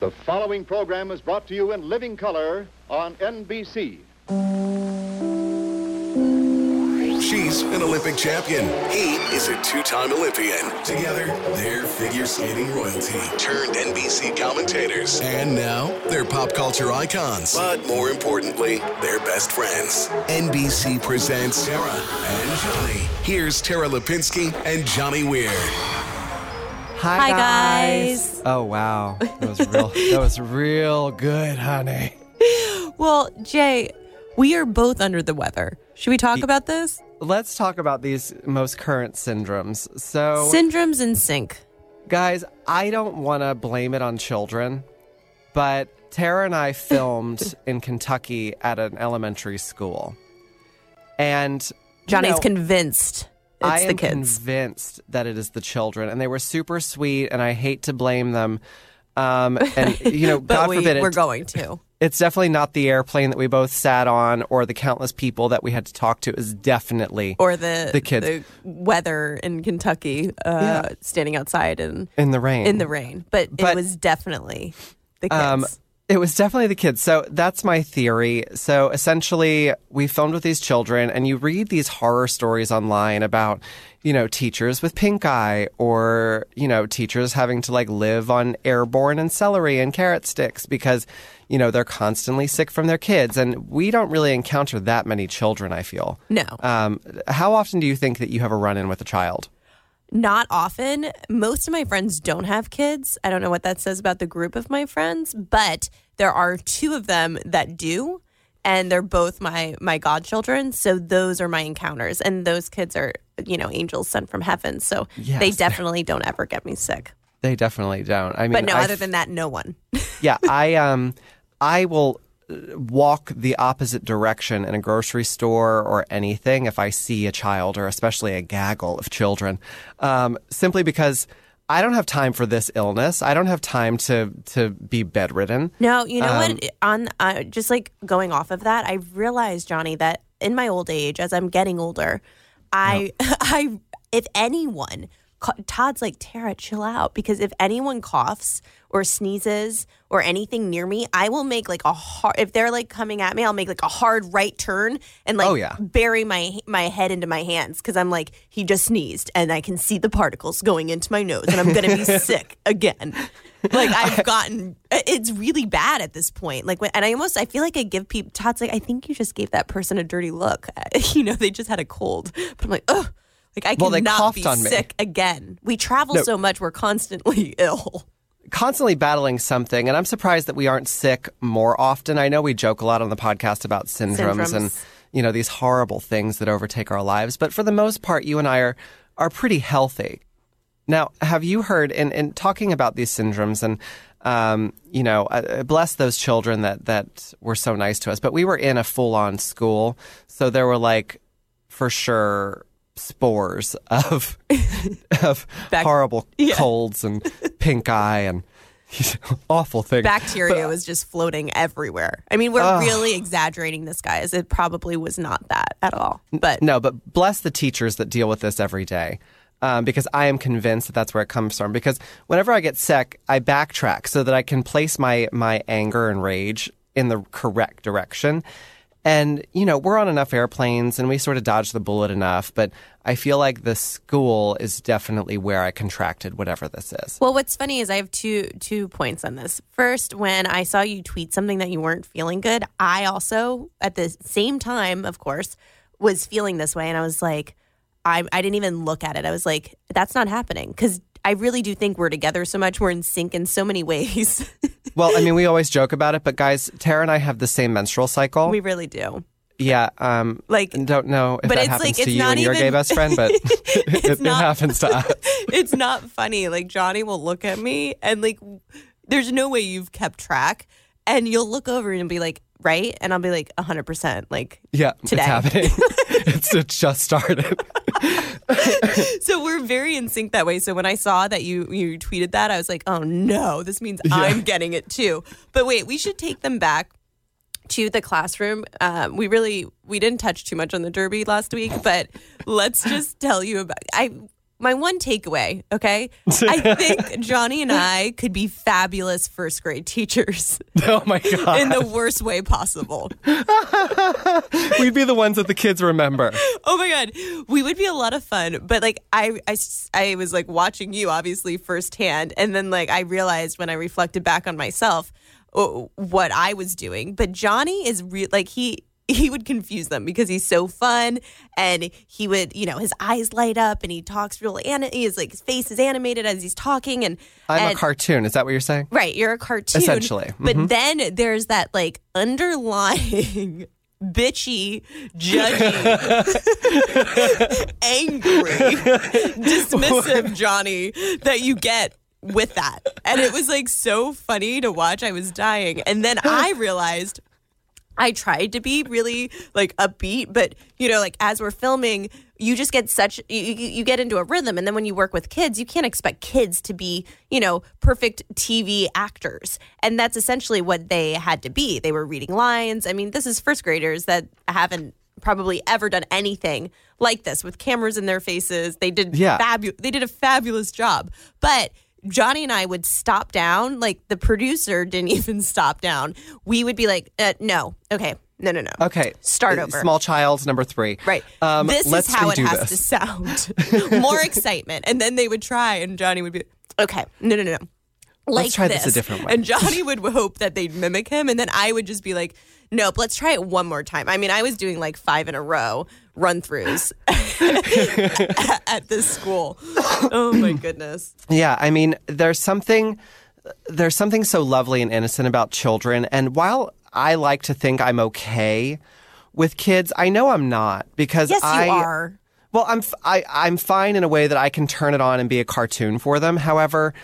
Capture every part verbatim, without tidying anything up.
The following program is brought to you in living color on N B C. She's an Olympic champion. He is a two-time Olympian. Together, they're figure skating royalty, turned N B C commentators. And now, they're pop culture icons. But more importantly, they're best friends. N B C presents Tara and Johnny. Here's Tara Lipinski and Johnny Weir. Hi, Hi guys. guys. Oh, wow. That was real That was real good, honey. Well, Jay, we are both under the weather. Should we talk about this? Let's talk about these most current syndromes. So, Syndromes in sync. guys, I don't want to blame it on children, but Tara and I filmed in Kentucky at an elementary school. And Johnny's you know, convinced it's I am the kids. convinced that it is the children, and they were super sweet, and I hate to blame them. Um, and, you know, but God we, forbid, we're it, going to. it's definitely not the airplane that we both sat on or the countless people that we had to talk to. Is definitely Or the, the kids. the weather in Kentucky, uh, Yeah. standing outside and in the rain. in the rain. But, But- it was definitely the kids. Um, It was definitely the kids. So that's my theory. So essentially, we filmed with these children, and you read these horror stories online about, you know, teachers with pink eye, or, you know, teachers having to like live on airborne and celery and carrot sticks because, you know, they're constantly sick from their kids. And we don't really encounter that many children, I feel. No. Um, how often do you think that you have a run-in with a child? Not often. Most of my friends don't have kids. I don't know what that says about the group of my friends, but there are two of them that do, and they're both my my godchildren. So those are my encounters, and those kids are, you know, angels sent from heaven. So Yes. they definitely don't ever get me sick. They definitely don't. I mean, But no, I other than that, no one. yeah, I um, I will walk the opposite direction in a grocery store or anything if I see a child, or especially a gaggle of children, um, simply because I don't have time for this illness. I don't have time to to be bedridden. No, you know Um, what? On uh, just like going off of that, I realized, Johnny, that in my old age, as I'm getting older, I, I, if anyone, Todd's like, Tara, chill out, because if anyone coughs or sneezes or anything near me, I will make like a hard. If they're like coming at me, I'll make like a hard right turn and like Oh, yeah. bury my my head into my hands, because I'm like, he just sneezed and I can see the particles going into my nose and I'm gonna be sick again. Like I've gotten, it's really bad at this point. Like, when, and I almost, I feel like I give people, Todd's like, I think you just gave that person a dirty look. You know, they just had a cold. But I'm like, ugh, like I Well, they cannot coughed be on me. sick again. We travel No. so much, we're constantly ill. Constantly battling something, and I'm surprised that we aren't sick more often. I know we joke a lot on the podcast about syndromes, Syndromes. and, you know, these horrible things that overtake our lives, but for the most part, you and I are are pretty healthy. Now, have you heard, in, in talking about these syndromes, and, um, you know, uh, bless those children that, that were so nice to us, but we were in a full-on school, so there were, like, for sure, spores of of Bac- horrible yeah. colds and pink eye and awful things. Bacteria was just floating everywhere. I mean, we're really exaggerating this, guys. It probably was not that at all. But No, but bless the teachers that deal with this every day. Um, because I am convinced that that's where it comes from. Because whenever I get sick, I backtrack so that I can place my my anger and rage in the correct direction. And, you know, we're on enough airplanes and we sort of dodge the bullet enough. But I feel like the school is definitely where I contracted whatever this is. Well, what's funny is I have two two points on this. First, when I saw you tweet something that you weren't feeling good, I also, at the same time, of course, was feeling this way. And I was like, I, I didn't even look at it. I was like, that's not happening. Because I really do think we're together so much. We're in sync in so many ways. Well, I mean, we always joke about it. But guys, Tara and I have the same menstrual cycle. We really do. Yeah, um, Like, don't know if but that it's happens like, to it's you not and your even- gay best friend, but it, it not- happens to us. It's not funny. Like, Johnny will look at me and like, there's no way you've kept track. And you'll look over and be like, right? And I'll be like, one hundred percent. Like, Yeah, today. it's happening. it's it just started. So we're very in sync that way. So when I saw that you you tweeted that, I was like, oh no, this means I'm getting it too. But wait, we should take them back to the classroom. Um, we really we didn't touch too much on the Derby last week, but let's just tell you about I. my one takeaway, okay? I think Johnny and I could be fabulous first grade teachers. Oh my God. In the worst way possible. We'd be the ones that the kids remember. Oh my God. We would be a lot of fun. But like, I, I, I was like watching you obviously firsthand. And then like, I realized when I reflected back on myself, what I was doing. But Johnny is re- like, he, he would confuse them because he's so fun, and he would, you know, his eyes light up and he talks real, and he's like, his face is animated as he's talking. And I'm and, a cartoon. Is that what you're saying? Right. You're a cartoon. Essentially. Mm-hmm. But then there's that like underlying bitchy, judgy, angry, dismissive Johnny that you get with that. And it was like so funny to watch. I was dying. And then I realized I tried to be really like upbeat, but you know, like as we're filming, you just get such, you, you get into a rhythm. And then when you work with kids, you can't expect kids to be, you know, perfect T V actors. And that's essentially what they had to be. They were reading lines. I mean, this is first graders that haven't probably ever done anything like this with cameras in their faces. They did yeah. fabu- They did a fabulous job. But Johnny and I would stop down. Like the producer didn't even stop down. We would be like, uh, no, okay, no, no, no. Okay. Start uh, over. Small child, number three. Right. Um, this let's is how it redo has this. to sound. More excitement. And then they would try, and Johnny would be, okay, no, no, no, no. Like Let's try this. this a different way. And Johnny would hope that they'd mimic him. And then I would just be like, nope, let's try it one more time. I mean, I was doing like five in a row run-throughs at this school. Oh, my goodness. Yeah, I mean, there's something there's something so lovely and innocent about children. And while I like to think I'm okay with kids, I know I'm not, because yes, I you are. Well, I'm I, I'm fine in a way that I can turn it on and be a cartoon for them. However,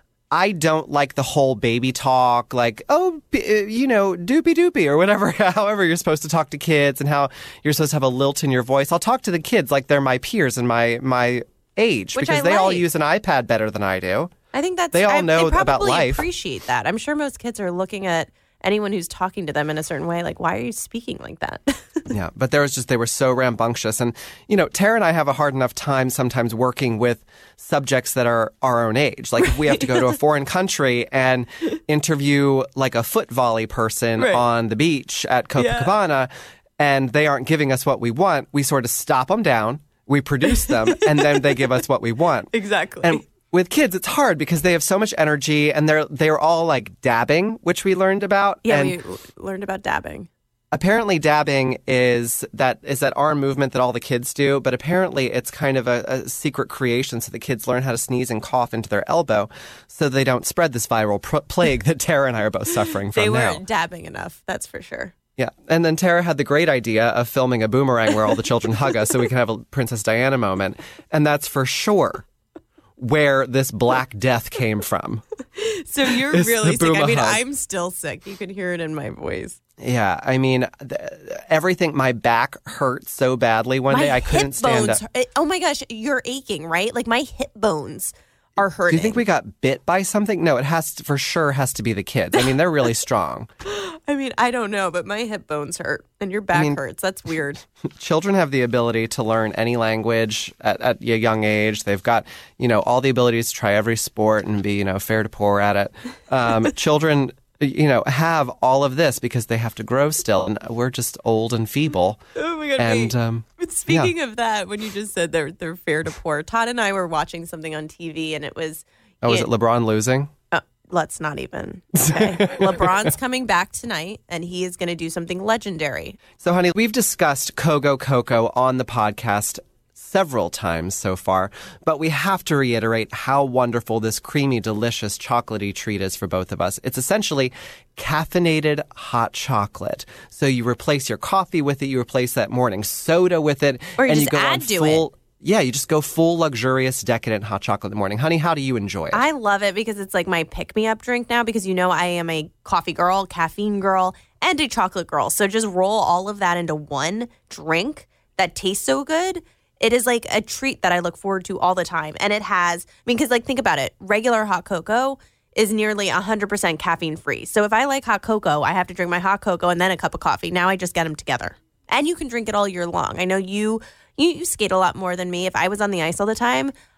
I don't like the whole baby talk, like, oh, you know, doopy doopy or whatever, however you're supposed to talk to kids and how you're supposed to have a lilt in your voice. I'll talk to the kids like they're my peers and my, my age, Which because I they like. all use an iPad better than I do. I think that's, they all I, know they about life. Appreciate that. I'm sure most kids are looking at anyone who's talking to them in a certain way, like, why are you speaking like that? Yeah, but there was just, they were so rambunctious. And, you know, Tara and I have a hard enough time sometimes working with subjects that are our own age. Like if we have to go to a foreign country and interview like a foot volley person right. on the beach at Copacabana, yeah. and they aren't giving us what we want, we sort of stop them down, we produce them, and then they give us what we want. Exactly. And with kids, it's hard because they have so much energy, and they're they're all like dabbing, which we learned about. Yeah, and we learned about dabbing. Apparently, dabbing is that is that arm movement that all the kids do, but apparently it's kind of a, a secret creation so the kids learn how to sneeze and cough into their elbow so they don't spread this viral pr- plague that Tara and I are both suffering from they now. weren't dabbing enough, that's for sure. Yeah, and then Tara had the great idea of filming a boomerang where all the children hug us so we can have a Princess Diana moment, and that's for sure where this Black Death came from. So you're It's really the sick. I mean, boom-a-hug. I'm still sick. You can hear it in my voice. Yeah, I mean, th- everything, my back hurt so badly one My day I couldn't hip stand bones, up. hurt- Oh my gosh, you're aching, right? Like my hip bones are hurting. Do you think we got bit by something? No, it has to, for sure has to be the kids. I mean, they're really strong. I mean, I don't know, but my hip bones hurt and your back mean- hurts. That's weird. Children have the ability to learn any language at, at a young age. They've got, you know, all the abilities to try every sport and be, you know, fair to poor at it. Um, children, you know, have all of this because they have to grow still, and we're just old and feeble. Oh my God. And wait. um, But speaking of that, when you just said they're they're fair to poor, Todd and I were watching something on T V, and it was. oh, is it LeBron losing? Uh, let's not even. Okay. LeBron's coming back tonight, and he is going to do something legendary. So, honey, we've discussed Kogo Coco on the podcast several times so far, but we have to reiterate how wonderful this creamy, delicious, chocolatey treat is for both of us. It's essentially caffeinated hot chocolate. So you replace your coffee with it, you replace that morning soda with it, Or you and just you go add on to full. it. Yeah, you just go full luxurious, decadent hot chocolate in the morning. Honey, how do you enjoy it? I love it because it's like my pick-me-up drink now, because you know I am a coffee girl, caffeine girl, and a chocolate girl. So just roll all of that into one drink that tastes so good. It is like a treat that I look forward to all the time. And it has, I mean, because like think about it, regular hot cocoa is nearly one hundred percent caffeine free. So if I like hot cocoa, I have to drink my hot cocoa and then a cup of coffee. Now I just get them together. And you can drink it all year long. I know you you, you skate a lot more than me. If I was on the ice all the time,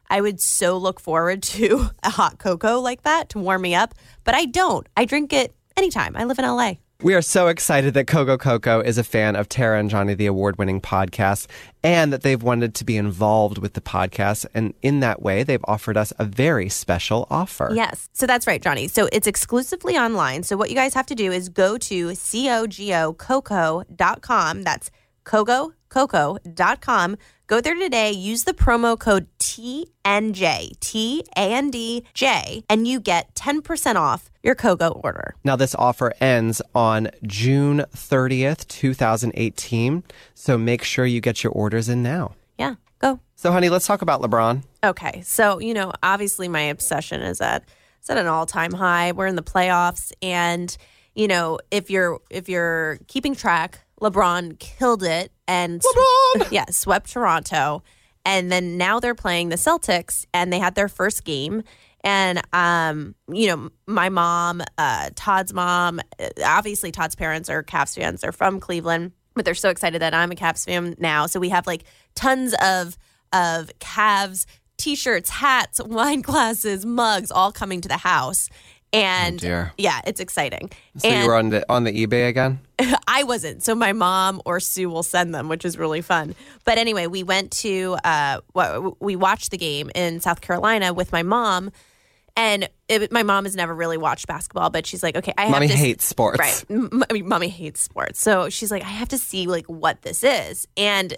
I would so look forward to a hot cocoa like that to warm me up, but I don't. I drink it anytime. I live in L A. We are so excited that Coco Coco is a fan of Tara and Johnny, the award-winning podcast, and that they've wanted to be involved with the podcast. And in that way, they've offered us a very special offer. Yes. So that's right, Johnny. So it's exclusively online. So what you guys have to do is go to cogo coco dot com. That's cogo coco dot com. Go there today, use the promo code T N J, T A N D J, and you get ten percent off your Coco order. Now, this offer ends on June thirtieth, twenty eighteen, so make sure you get your orders in now. Yeah, go. So, honey, let's talk about LeBron. Okay, so, you know, obviously my obsession is at, it's at an all-time high. We're in the playoffs, and, you know, if you're if you're keeping track, LeBron killed it and LeBron! yeah, swept Toronto. And then now they're playing the Celtics, and they had their first game. And, um, you know, my mom, uh, Todd's mom, obviously Todd's parents are Cavs fans. They're from Cleveland, but they're so excited that I'm a Cavs fan now. So we have like tons of of Cavs T-shirts, hats, wine glasses, mugs, all coming to the house. And oh dear. Yeah, it's exciting. So and you were on the on the eBay again? I wasn't. So my mom or Sue will send them, which is really fun. But anyway, we went to uh, we watched the game in South Carolina with my mom. And it, my mom has never really watched basketball, but she's like, okay, I have Mommy to... hates sports. Right. M- I mean, Mommy hates sports. So she's like, I have to see, like, what this is. And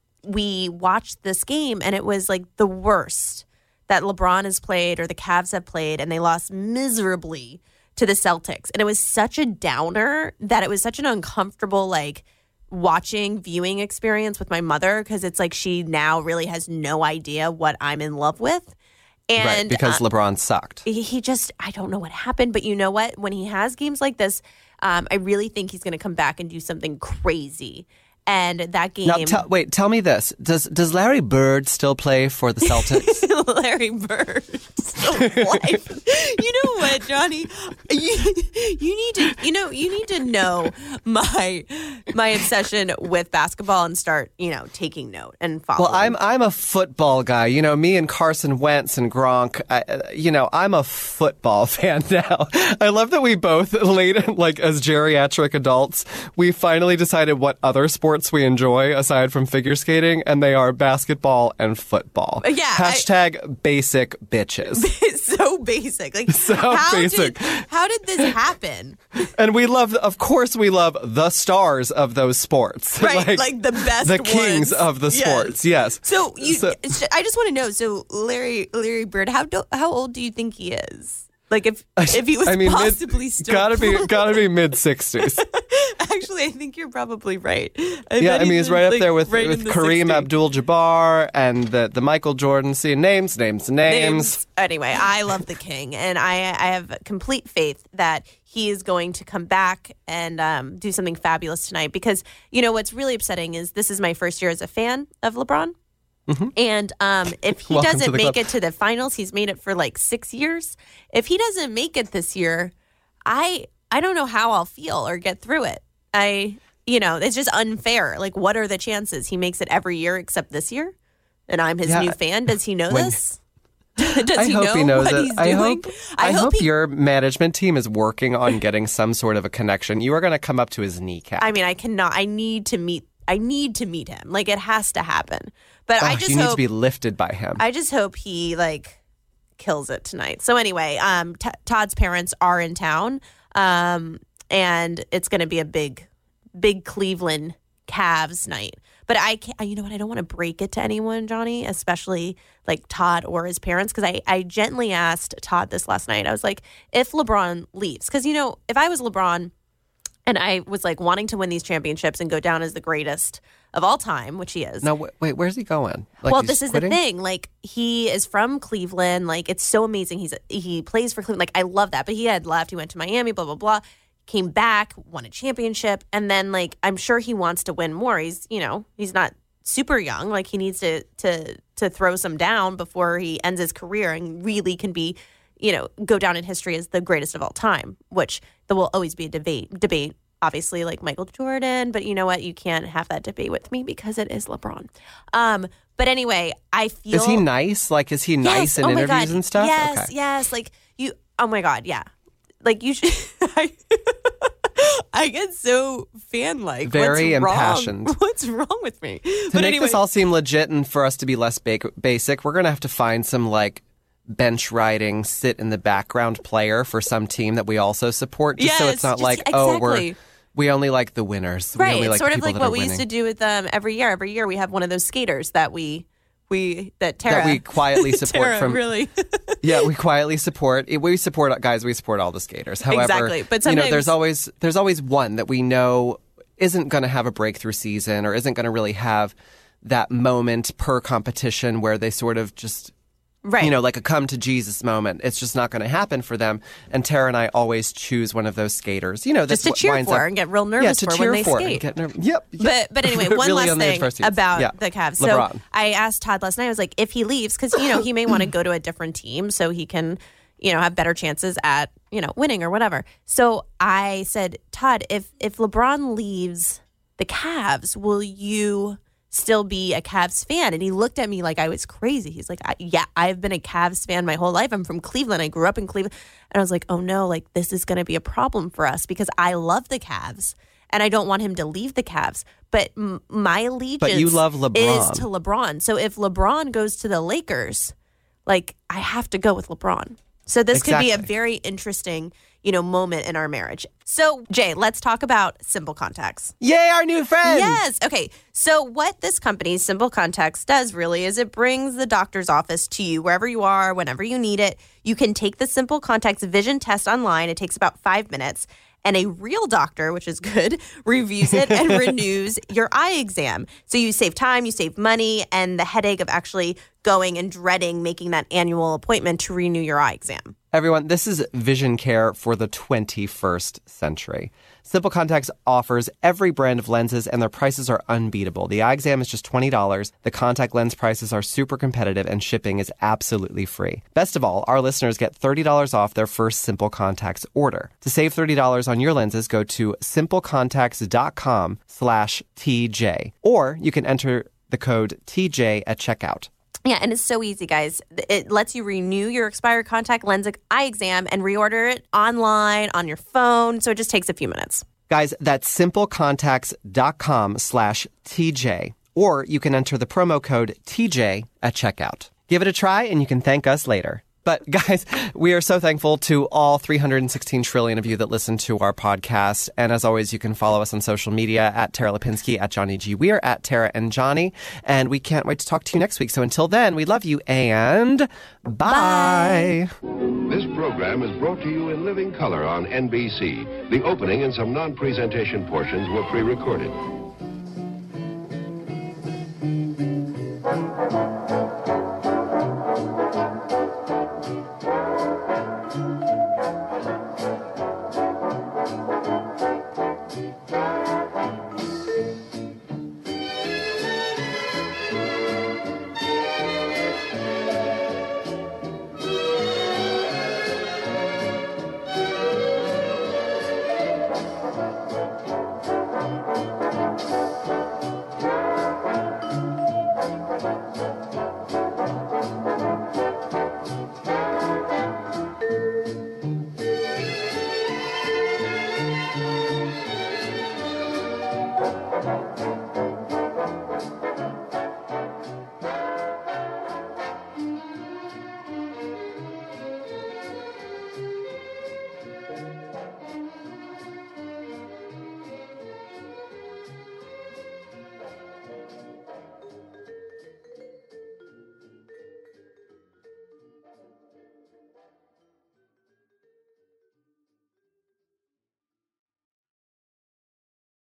we watched this game, and it was, like, the worst that LeBron has played or the Cavs have played, and they lost miserably to the Celtics. And it was such a downer that it was such an uncomfortable, like, watching, viewing experience with my mother, because it's like she now really has no idea what I'm in love with. And, right, because uh, LeBron sucked. He, he just, I don't know what happened, but you know what? When he has games like this, um, I really think he's going to come back and do something crazy. And that game... Now, t- wait, tell me this. Does does Larry Bird still play for the Celtics? Larry Bird still plays. You know what, Johnny? You, you need to, you know, you need to know my my obsession with basketball and start, you know, taking note and following. Well, I'm I'm a football guy. You know, me and Carson Wentz and Gronk. I, you know, I'm a football fan now. I love that we both, late, like as geriatric adults, we finally decided what other sports we enjoy aside from figure skating, and they are basketball and football. Yeah. Hashtag I, basic bitches. So basic. Like so how basic. Did, how did this happen? And we love, of course, we love the stars of those sports. Right, like, like the best the ones. kings of the sports. Yes. yes. So, you, so I just want to know. So, Larry Larry Bird, how do, how old do you think he is? Like, if if he was I mean, possibly mid, still gotta be gotta be mid sixties. Actually, I think you're probably right. I yeah, I mean, he's right like, up there with, right with the Kareem sixties. Abdul-Jabbar and the, the Michael Jordan. See, names, names, names. names. Anyway, I love the king, and I I have complete faith that he is going to come back and um, do something fabulous tonight. Because, you know, what's really upsetting is this is my first year as a fan of LeBron. Mm-hmm. And um, if he Welcome doesn't make club. it to the finals, he's made it for like six years. If he doesn't make it this year, I I don't know how I'll feel or get through it. I, you know, it's just unfair. Like, what are the chances he makes it every year except this year? And I'm his yeah, new fan. Does he know when, this? Does I he hope know he knows what it. he's I doing? hope, I, I hope, hope he, your management team is working on getting some sort of a connection. You are going to come up to his kneecap. I mean, I cannot. I need to meet. I need to meet him. Like, it has to happen. But oh, I just you hope need to be lifted by him. I just hope he like kills it tonight. So anyway, um, T- Todd's parents are in town, um, and it's going to be a big, big Cleveland Cavs night. But I can't. You know what? I don't want to break it to anyone, Johnny, especially like Todd or his parents, because I I gently asked Todd this last night. I was like, if LeBron leaves, because you know, if I was LeBron. And I was like wanting to win these championships and go down as the greatest of all time, which he is. No, w- wait, where's he going? Like, well, he's this is quitting? the thing. Like, he is from Cleveland. Like, it's so amazing. He's he plays for Cleveland. Like, I love that. But he had left. He went to Miami, blah, blah, blah. Came back, won a championship. And then, like, I'm sure he wants to win more. He's, you know, he's not super young. Like, he needs to to to throw some down before he ends his career and really can be, you know, go down in history as the greatest of all time, which there will always be a debate debate obviously like Michael Jordan, but you know what? You can't have that debate with me because it is LeBron. Um, but anyway, I feel Is he nice? Like, is he nice yes. in oh my interviews God. and stuff? Yes, okay. yes. Like you. Oh my God, yeah. Like you should. I, I get so fan like. Very What's impassioned. Wrong? What's wrong with me? To but make anyway, this all seem legit and for us to be less ba- basic, we're going to have to find some like bench riding, sit in the background player for some team that we also support. Just so Yes, it's not just- like, oh, exactly. we're we only like the winners. We right. only It's like sort the of people like that what are we winning. used to do with them every year. Every year we have one of those skaters that we we that Tara that we quietly support Tara from really. yeah we quietly support we support guys we support all the skaters. However, Exactly. But you know sometimes- there's always there's always one that we know isn't going to have a breakthrough season or isn't going to really have that moment per competition where they sort of just Right. you know, like a come to Jesus moment. It's just not going to happen for them. And Tara and I always choose one of those skaters. You know, Just that's to what cheer winds for up- and get real yeah, nervous to for cheer when they for skate. and get nerv- yep, yep. But but anyway, one Really last on the edge thing of our seats. about Yeah. the Cavs. So LeBron. I asked Todd last night. I was like, if he leaves, because you know he may want to go to a different team so he can, you know, have better chances at you know winning or whatever. So I said, Todd, if if LeBron leaves the Cavs, will you still be a Cavs fan? And he looked at me like I was crazy. He's like, I, yeah, I've been a Cavs fan my whole life. I'm from Cleveland. I grew up in Cleveland. And I was like, oh no, like this is going to be a problem for us because I love the Cavs and I don't want him to leave the Cavs. But m- my allegiance But you love LeBron. is to LeBron. So if LeBron goes to the Lakers, like I have to go with LeBron. So this could be a Exactly. very interesting, you know, moment in our marriage. So Jay, let's talk about Simple Contacts. Yay, our new friend! Yes. Okay. So what this company, Simple Contacts, does really is it brings the doctor's office to you wherever you are, whenever you need it. You can take the Simple Contacts vision test online. It takes about five minutes. And a real doctor, which is good, reviews it and renews your eye exam. So you save time, you save money, and the headache of actually going and dreading making that annual appointment to renew your eye exam. Everyone, this is vision care for the twenty-first century. Simple Contacts offers every brand of lenses, and their prices are unbeatable. The eye exam is just twenty dollars. The contact lens prices are super competitive, and shipping is absolutely free. Best of all, our listeners get thirty dollars off their first Simple Contacts order. To save thirty dollars on your lenses, go to simplecontacts.com slash TJ, or you can enter the code T J at checkout. Yeah, and it's so easy, guys. It lets you renew your expired contact lens eye exam and reorder it online, on your phone. So it just takes a few minutes. Guys, that's simplecontacts.com slash TJ, or you can enter the promo code T J at checkout. Give it a try and you can thank us later. But guys, we are so thankful to all three hundred sixteen trillion of you that listen to our podcast. And as always, you can follow us on social media at Tara Lipinski, at Johnny G. Weir, at Tara and Johnny. And we can't wait to talk to you next week. So until then, we love you and bye. Bye. This program is brought to you in living color on N B C. The opening and some non-presentation portions were pre-recorded.